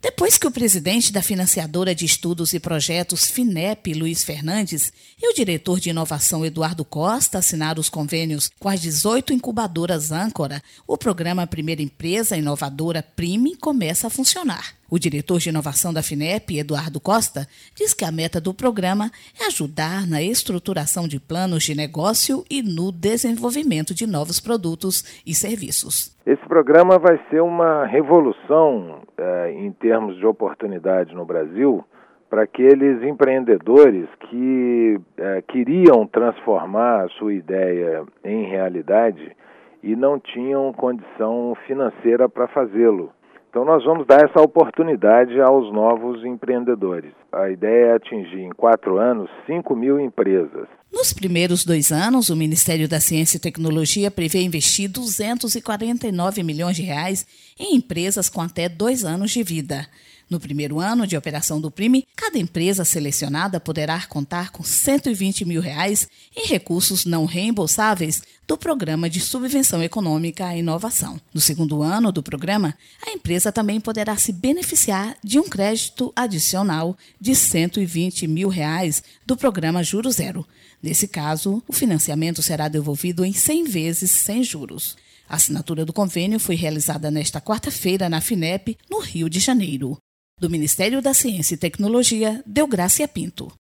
Depois que o presidente da financiadora de estudos e projetos FINEP, Luiz Fernandes, e o diretor de inovação Eduardo Costa assinaram os convênios com as 18 incubadoras âncora, o programa Primeira Empresa Inovadora PRIME começa a funcionar. O diretor de inovação da FINEP, Eduardo Costa, diz que a meta do programa é ajudar na estruturação de planos de negócio e no desenvolvimento de novos produtos e serviços. Esse programa vai ser uma revolução em termos de oportunidade no Brasil para aqueles empreendedores que queriam transformar a sua ideia em realidade e não tinham condição financeira para fazê-lo. Então nós vamos dar essa oportunidade aos novos empreendedores. A ideia é atingir em 4 anos 5.000 empresas. Nos primeiros 2 anos, o Ministério da Ciência e Tecnologia prevê investir R$ 249 milhões em empresas com até 2 anos de vida. No primeiro ano de operação do PRIME, cada empresa selecionada poderá contar com R$ 120 mil em recursos não reembolsáveis do Programa de Subvenção Econômica à Inovação. No segundo ano do programa, a empresa também poderá se beneficiar de um crédito adicional de R$ 120 mil do Programa Juro Zero. Nesse caso, o financiamento será devolvido em 100 vezes sem juros. A assinatura do convênio foi realizada nesta quarta-feira na FINEP, no Rio de Janeiro. Do Ministério da Ciência e Tecnologia, Deográcia Pinto.